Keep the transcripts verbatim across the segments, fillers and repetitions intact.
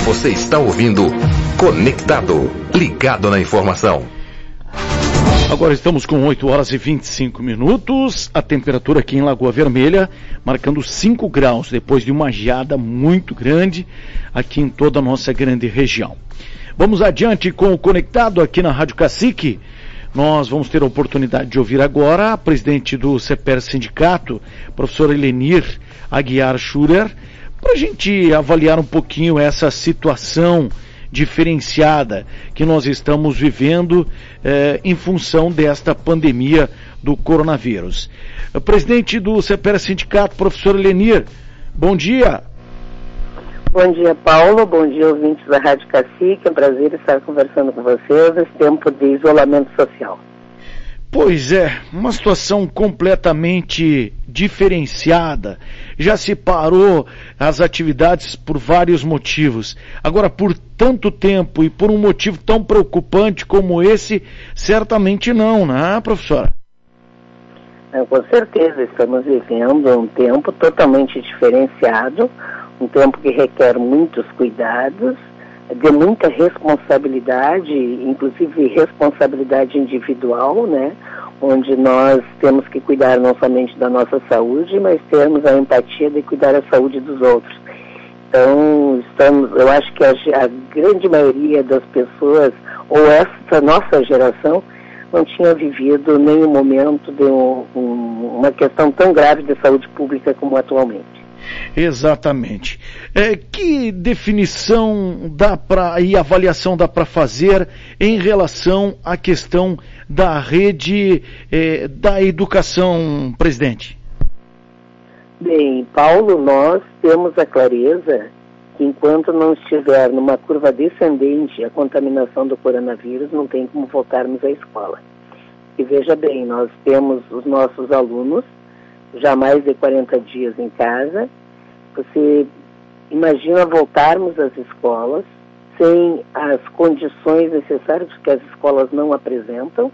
Você está ouvindo Conectado, ligado na informação. Agora estamos com oito horas e vinte e cinco minutos, a temperatura aqui em Lagoa Vermelha marcando cinco graus, depois de uma geada muito grande aqui em toda a nossa grande região. Vamos adiante com o Conectado aqui na Rádio Cacique. Nós vamos ter a oportunidade de ouvir agora a presidente do CEPER Sindicato, professora Helenir Aguiar Schurer, para a gente avaliar um pouquinho essa situação diferenciada que nós estamos vivendo eh, em função desta pandemia do coronavírus. O presidente do CEPER Sindicato, professor Helenir, bom dia. Bom dia, Paulo, bom dia, ouvintes da Rádio Cacique, é um prazer estar conversando com vocês nesse tempo de isolamento social. Pois é, uma situação completamente diferenciada. Já se parou as atividades por vários motivos. Agora, por tanto tempo e por um motivo tão preocupante como esse, certamente não, né, professora? É, com certeza, estamos vivendo um tempo totalmente diferenciado, um tempo que requer muitos cuidados, de muita responsabilidade, inclusive responsabilidade individual, né? Onde nós temos que cuidar não somente da nossa saúde, mas termos a empatia de cuidar da saúde dos outros. Então, estamos, eu acho que a, a grande maioria das pessoas, ou essa nossa geração, não tinha vivido nenhum momento de um, um, uma questão tão grave de saúde pública como atualmente. Exatamente. É, que definição dá para e avaliação dá para fazer em relação à questão da rede é, da educação, presidente? Bem, Paulo, nós temos a clareza que enquanto não estiver numa curva descendente a contaminação do coronavírus, não tem como voltarmos à escola. E veja bem, nós temos os nossos alunos já mais de quarenta dias em casa. Você imagina voltarmos às escolas sem as condições necessárias que as escolas não apresentam,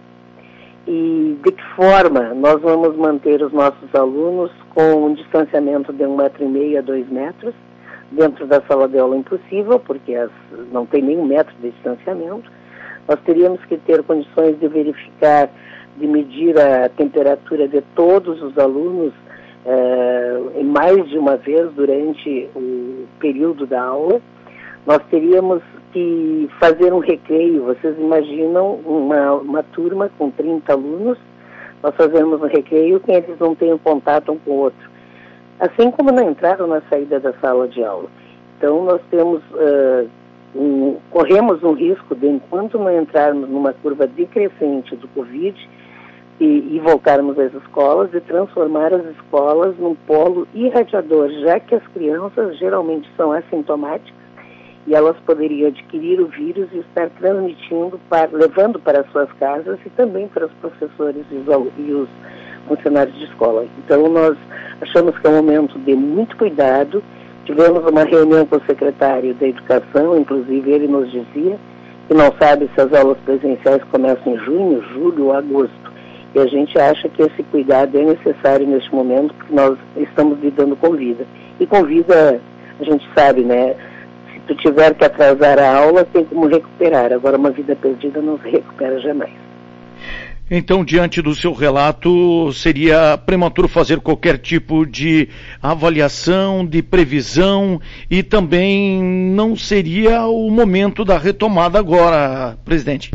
e de que forma nós vamos manter os nossos alunos com um distanciamento de um metro e meio a dois metros, dentro da sala de aula impossível, porque as, não tem nenhum metro de distanciamento. Nós teríamos que ter condições de verificar, de medir a temperatura de todos os alunos uh, mais de uma vez durante o período da aula. Nós teríamos que fazer um recreio. Vocês imaginam uma, uma turma com trinta alunos, nós fazemos um recreio que eles não tenham contato um com o outro, assim como na entrada ou na saída da sala de aula. Então nós temos, uh, um, corremos um risco de, enquanto não entrarmos numa curva decrescente do Covid e, e voltarmos às escolas, de transformar as escolas num polo irradiador, já que as crianças geralmente são assintomáticas e elas poderiam adquirir o vírus e estar transmitindo, para, levando para suas casas e também para os professores e os, e os funcionários de escola. Então nós achamos que é um momento de muito cuidado. Tivemos uma reunião com o secretário da Educação, inclusive ele nos dizia que não sabe se as aulas presenciais começam em junho, julho ou agosto. E a gente acha que esse cuidado é necessário neste momento, porque nós estamos lidando com vida. E com vida, a gente sabe, né? Se tu tiver que atrasar a aula, tem como recuperar. Agora, uma vida perdida não se recupera jamais. Então, diante do seu relato, seria prematuro fazer qualquer tipo de avaliação, de previsão, e também não seria o momento da retomada agora, presidente?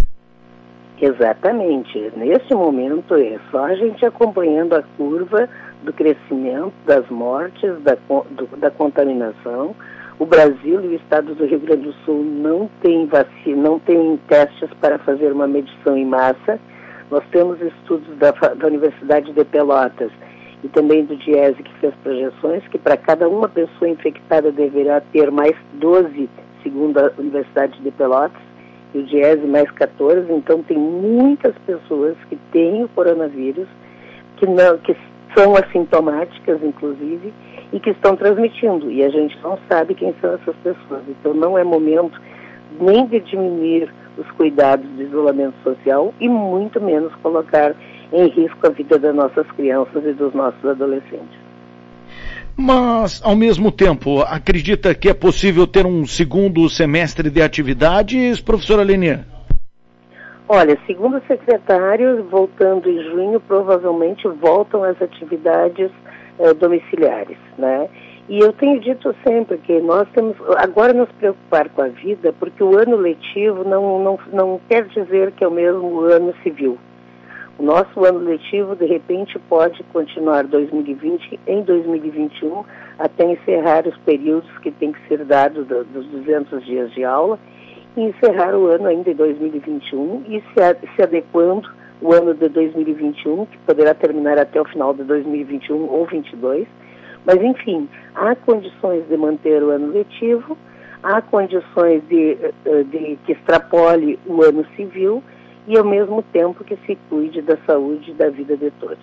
Exatamente. Neste momento é só a gente acompanhando a curva do crescimento das mortes, da, do, da contaminação. O Brasil e o estado do Rio Grande do Sul não tem vacina, não tem testes para fazer uma medição em massa. Nós temos estudos da, da Universidade de Pelotas e também do DIESE, que fez projeções que para cada uma pessoa infectada deverá ter mais doze, segundo a Universidade de Pelotas, e o DIESE mais quatorze. Então tem muitas pessoas que têm o coronavírus, que, não, que são assintomáticas, inclusive, e que estão transmitindo, e a gente não sabe quem são essas pessoas. Então não é momento nem de diminuir os cuidados de isolamento social e muito menos colocar em risco a vida das nossas crianças e dos nossos adolescentes. Mas, ao mesmo tempo, acredita que é possível ter um segundo semestre de atividades, professora Lenier? Olha, segundo o secretário, voltando em junho, provavelmente voltam as atividades eh, domiciliares, né? E eu tenho dito sempre que nós temos agora nos preocupar com a vida, porque o ano letivo não, não, não quer dizer que é o mesmo ano civil. O nosso ano letivo, de repente, pode continuar dois mil e vinte em dois mil e vinte e um, até encerrar os períodos que têm que ser dados do, dos duzentos dias de aula, e encerrar o ano ainda em dois mil e vinte e um e se, se adequando o ano de dois mil e vinte e um, que poderá terminar até o final de dois mil e vinte e um ou vinte e dois. Mas, enfim, há condições de manter o ano letivo, há condições de, de que extrapole o ano civil e, ao mesmo tempo, que se cuide da saúde e da vida de todos.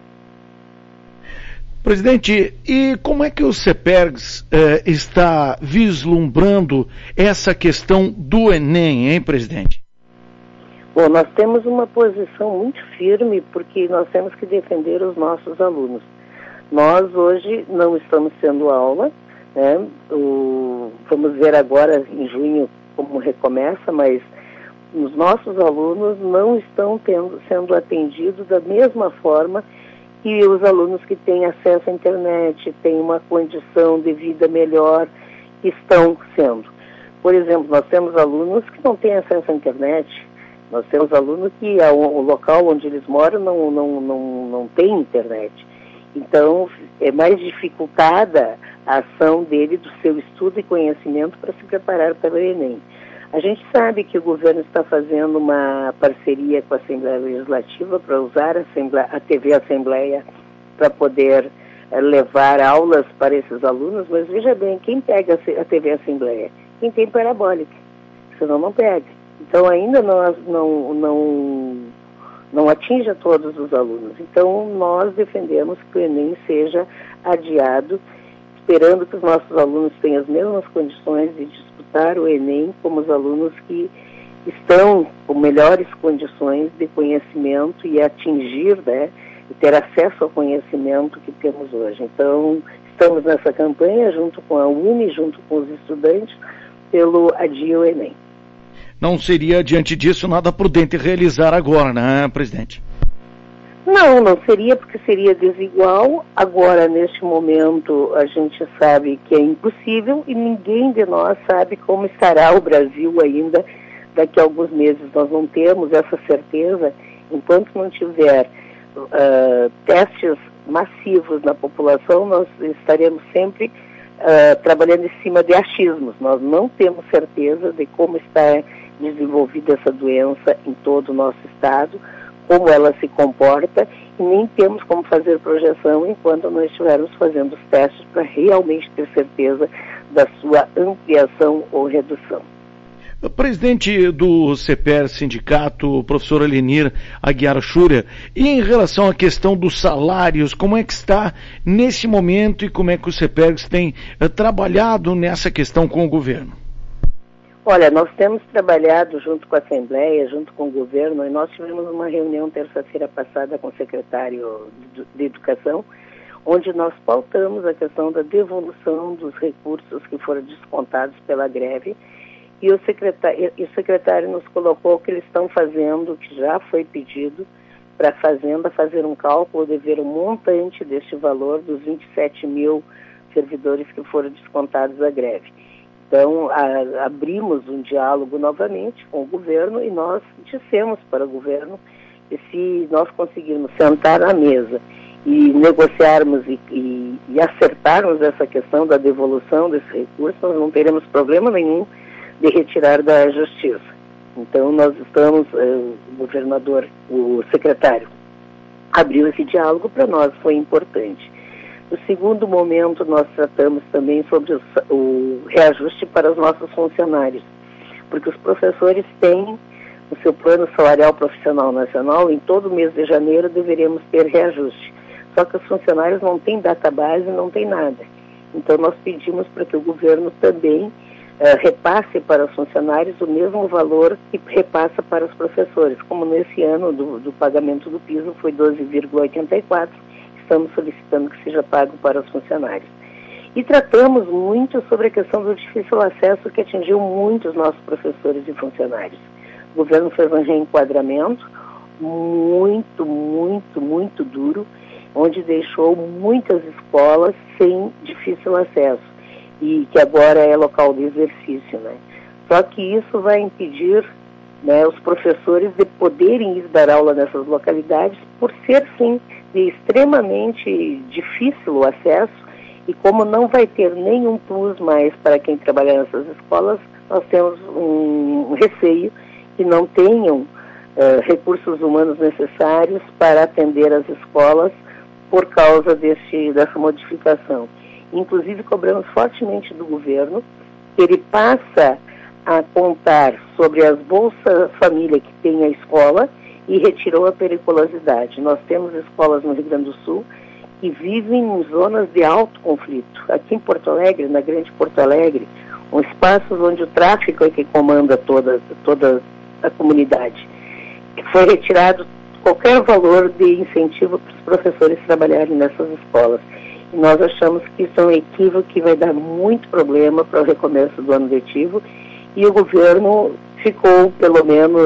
Presidente, e como é que o CEPERGS eh, está vislumbrando essa questão do Enem, hein, presidente? Bom, nós temos uma posição muito firme porque nós temos que defender os nossos alunos. Nós hoje não estamos tendo aula, né? O, vamos ver agora em junho como recomeça, mas os nossos alunos não estão tendo, sendo atendidos da mesma forma que os alunos que têm acesso à internet, têm uma condição de vida melhor, estão sendo. Por exemplo, nós temos alunos que não têm acesso à internet, nós temos alunos que o local onde eles moram não, não, não, não tem internet. Então, é mais dificultada a ação dele, do seu estudo e conhecimento para se preparar para o Enem. A gente sabe que o governo está fazendo uma parceria com a Assembleia Legislativa para usar a, Assembleia, a T V Assembleia para poder uh, levar aulas para esses alunos, mas veja bem, quem pega a T V Assembleia? Quem tem parabólica, senão não pega. Então ainda nós não, não, não atinge a todos os alunos. Então nós defendemos que o Enem seja adiado, esperando que os nossos alunos tenham as mesmas condições de disputar o Enem como os alunos que estão com melhores condições de conhecimento e atingir, né, e ter acesso ao conhecimento que temos hoje. Então, estamos nessa campanha junto com a UNE, junto com os estudantes, pelo Adia o Enem. Não seria, diante disso, nada prudente realizar agora, né, presidente? Não, não seria, porque seria desigual. Agora, neste momento, a gente sabe que é impossível e ninguém de nós sabe como estará o Brasil ainda daqui a alguns meses. Nós não temos essa certeza enquanto não tiver uh, testes massivos na população. Nós estaremos sempre uh, trabalhando em cima de achismos. Nós não temos certeza de como está desenvolvida essa doença em todo o nosso estado, como ela se comporta, e nem temos como fazer projeção enquanto não estivermos fazendo os testes para realmente ter certeza da sua ampliação ou redução. O presidente do CEPER, sindicato, professora Lenir Aguiar Schurer, e em relação à questão dos salários, como é que está nesse momento e como é que o CEPERGS tem uh, trabalhado nessa questão com o governo? Olha, nós temos trabalhado junto com a Assembleia, junto com o governo, e nós tivemos uma reunião terça-feira passada com o secretário de Educação, onde nós pautamos a questão da devolução dos recursos que foram descontados pela greve, e o secretário, e o secretário nos colocou que eles estão fazendo, que já foi pedido para a Fazenda fazer um cálculo de ver o montante deste valor dos vinte e sete mil servidores que foram descontados da greve. Então, a, abrimos um diálogo novamente com o governo e nós dissemos para o governo que se nós conseguirmos sentar à mesa e negociarmos e, e, e acertarmos essa questão da devolução desse recurso, nós não teremos problema nenhum de retirar da justiça. Então, nós estamos, eh, o governador, o secretário, abriu esse diálogo, para nós foi importante. No segundo momento, nós tratamos também sobre o, o reajuste para os nossos funcionários, porque os professores têm o seu plano salarial profissional nacional, em todo mês de janeiro deveríamos ter reajuste. Só que os funcionários não têm database, não tem nada. Então, nós pedimos para que o governo também Uh, repasse para os funcionários o mesmo valor que repassa para os professores, como nesse ano do, do pagamento do piso foi doze vírgula oitenta e quatro, estamos solicitando que seja pago para os funcionários. E tratamos muito sobre a questão do difícil acesso que atingiu muitos nossos professores e funcionários. O governo fez um reenquadramento muito, muito, muito duro, onde deixou muitas escolas sem difícil acesso, e que agora é local de exercício, né? Só que isso vai impedir, né, os professores de poderem ir dar aula nessas localidades, por ser, sim, de extremamente difícil o acesso, e como não vai ter nenhum plus mais para quem trabalha nessas escolas, nós temos um receio que não tenham uh, recursos humanos necessários para atender as escolas por causa deste, dessa modificação. Inclusive, cobramos fortemente do governo que ele passa a contar sobre as Bolsa Família que tem a escola e retirou a periculosidade. Nós temos escolas no Rio Grande do Sul que vivem em zonas de alto conflito. Aqui em Porto Alegre, na Grande Porto Alegre, um espaço onde o tráfico é que comanda toda, toda a comunidade. Foi retirado qualquer valor de incentivo para os professores trabalharem nessas escolas. E nós achamos que isso é um equívoco que vai dar muito problema para o recomeço do ano letivo, e o governo ficou, pelo menos,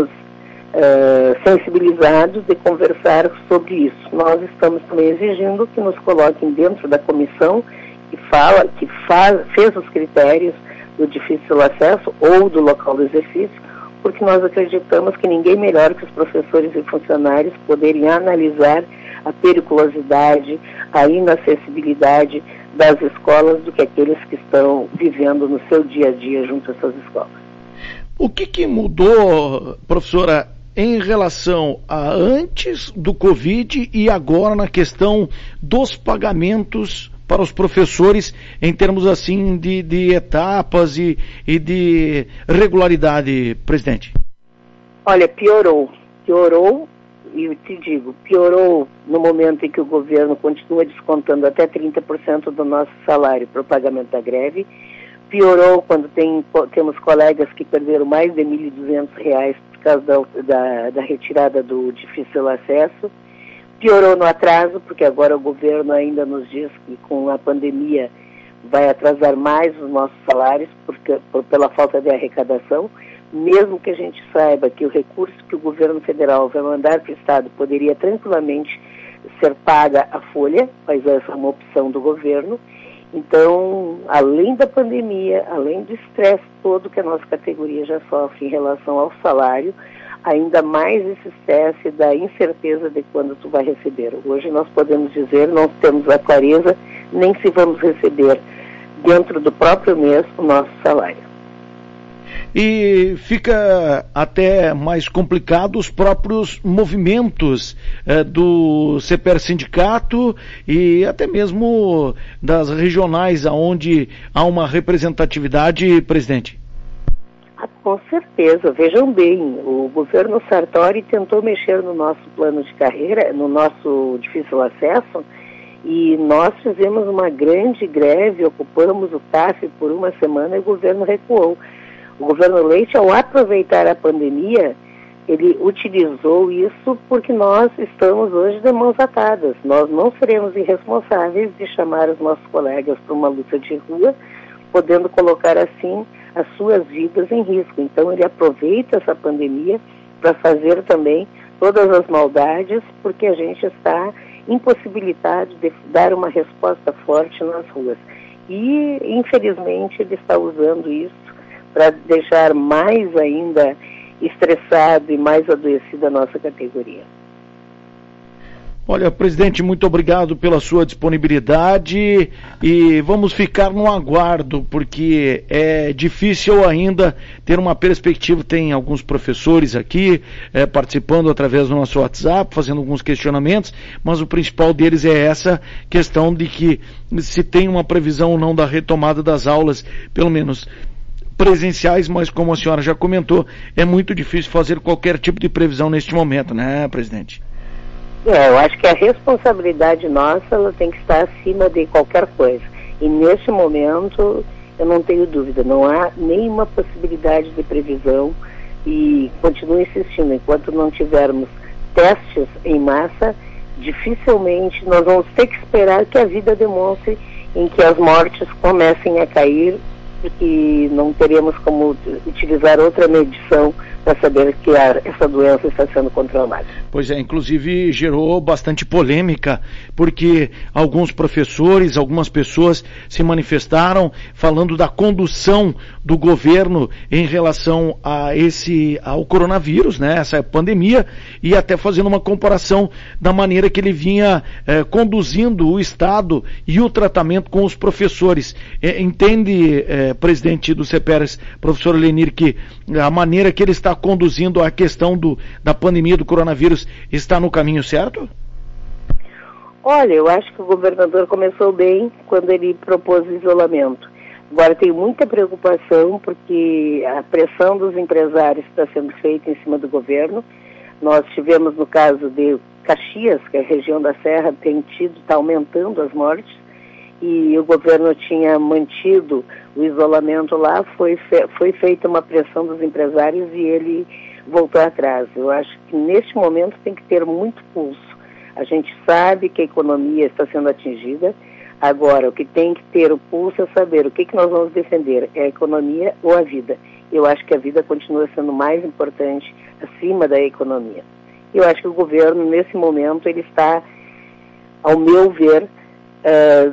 uh, sensibilizado de conversar sobre isso. Nós estamos também exigindo que nos coloquem dentro da comissão que fala, que faz, fez os critérios do difícil acesso ou do local do exercício, porque nós acreditamos que ninguém melhor que os professores e funcionários poderem analisar a periculosidade, a inacessibilidade das escolas do que aqueles que estão vivendo no seu dia a dia junto a essas escolas. O que, que mudou, professora, em relação a antes do Covid e agora na questão dos pagamentos para os professores, em termos assim de, de etapas e, e de regularidade, presidente? Olha, piorou. Piorou, e eu te digo, piorou no momento em que o governo continua descontando até trinta por cento do nosso salário para o pagamento da greve. Piorou quando tem, temos colegas que perderam mais de mil e duzentos reais por causa da, da, da retirada do difícil acesso. Piorou no atraso, porque agora o governo ainda nos diz que com a pandemia vai atrasar mais os nossos salários porque, por, pela falta de arrecadação, mesmo que a gente saiba que o recurso que o governo federal vai mandar para o Estado poderia tranquilamente ser paga a folha, mas essa é uma opção do governo. Então, além da pandemia, além do estresse todo que a nossa categoria já sofre em relação ao salário, ainda mais esse estresse da incerteza de quando tu vai receber. Hoje nós podemos dizer, não temos a clareza nem se vamos receber dentro do próprio mês o nosso salário. E fica até mais complicado os próprios movimentos eh, do C P E R Sindicato e até mesmo das regionais, onde há uma representatividade, presidente. Ah, com certeza. Vejam bem, o governo Sartori tentou mexer no nosso plano de carreira, no nosso difícil acesso, e nós fizemos uma grande greve, ocupamos o C A F por uma semana e o governo recuou. O governo Leite, ao aproveitar a pandemia, ele utilizou isso porque nós estamos hoje de mãos atadas. Nós não seremos irresponsáveis de chamar os nossos colegas para uma luta de rua, podendo colocar assim as suas vidas em risco. Então ele aproveita essa pandemia para fazer também todas as maldades, porque a gente está impossibilitado de dar uma resposta forte nas ruas. E, infelizmente, ele está usando isso para deixar mais ainda estressado e mais adoecido a nossa categoria. Olha, presidente, muito obrigado pela sua disponibilidade e vamos ficar no aguardo, porque é difícil ainda ter uma perspectiva. Tem alguns professores aqui é, participando através do nosso WhatsApp, fazendo alguns questionamentos, mas o principal deles é essa questão de que se tem uma previsão ou não da retomada das aulas, pelo menos presenciais, mas como a senhora já comentou, é muito difícil fazer qualquer tipo de previsão neste momento, né, presidente? É, eu acho que a responsabilidade nossa, ela tem que estar acima de qualquer coisa. E neste momento, eu não tenho dúvida, não há nenhuma possibilidade de previsão e continuo insistindo, enquanto não tivermos testes em massa, dificilmente nós vamos ter que esperar que a vida demonstre em que as mortes comecem a cair, porque não teremos como utilizar outra medição para saber que a, essa doença está sendo controlada. Pois é, inclusive gerou bastante polêmica, porque alguns professores, algumas pessoas se manifestaram falando da condução do governo em relação a esse, ao coronavírus, né, essa pandemia, e até fazendo uma comparação da maneira que ele vinha eh, conduzindo o Estado e o tratamento com os professores. Eh, entende, eh, presidente do CEPERS, professor Lenir, que a maneira que ele está conduzindo a questão do, da pandemia do coronavírus está no caminho certo? Olha, eu acho que o governador começou bem quando ele propôs o isolamento. Agora tem muita preocupação porque a pressão dos empresários está sendo feita em cima do governo. Nós tivemos no caso de Caxias, que é a região da Serra, tem tido, está aumentando as mortes, e o governo tinha mantido o isolamento lá, foi, fe, foi feita uma pressão dos empresários e ele voltou atrás. Eu acho que neste momento tem que ter muito pulso. A gente sabe que a economia está sendo atingida, agora o que tem que ter o pulso é saber o que, que nós vamos defender, é a economia ou a vida. Eu acho que a vida continua sendo mais importante acima da economia. Eu acho que o governo, nesse momento, ele está, ao meu ver, uh,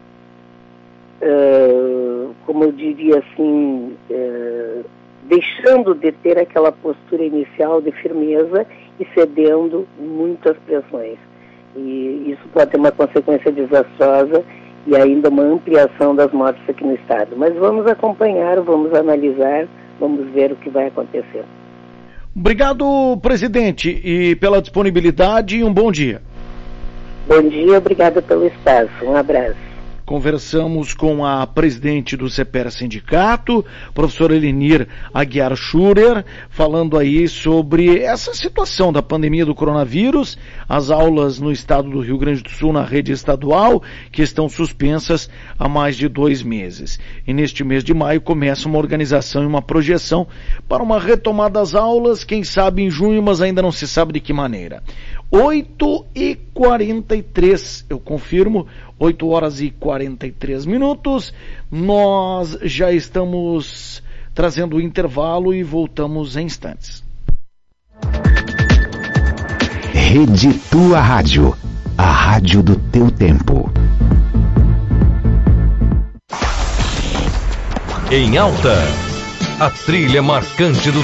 Uh, como eu diria assim, uh, deixando de ter aquela postura inicial de firmeza e cedendo muitas pressões. E isso pode ter uma consequência desastrosa e ainda uma ampliação das mortes aqui no estado. Mas vamos acompanhar, vamos analisar, vamos ver o que vai acontecer. Obrigado, presidente, e pela disponibilidade e um bom dia. Bom dia, obrigada pelo espaço. Um abraço. Conversamos com a presidente do CEPER Sindicato, professora Elenir Aguiar Schurer, falando aí sobre essa situação da pandemia do coronavírus, as aulas no estado do Rio Grande do Sul na rede estadual, que estão suspensas há mais de dois meses. E neste mês de maio começa uma organização e uma projeção para uma retomada das aulas, quem sabe em junho, mas ainda não se sabe de que maneira. oito e quarenta e três, eu confirmo, oito horas e quarenta e três minutos, nós já estamos trazendo o intervalo e voltamos em instantes. Rede Tua Rádio, a rádio do teu tempo. Em alta, a trilha marcante do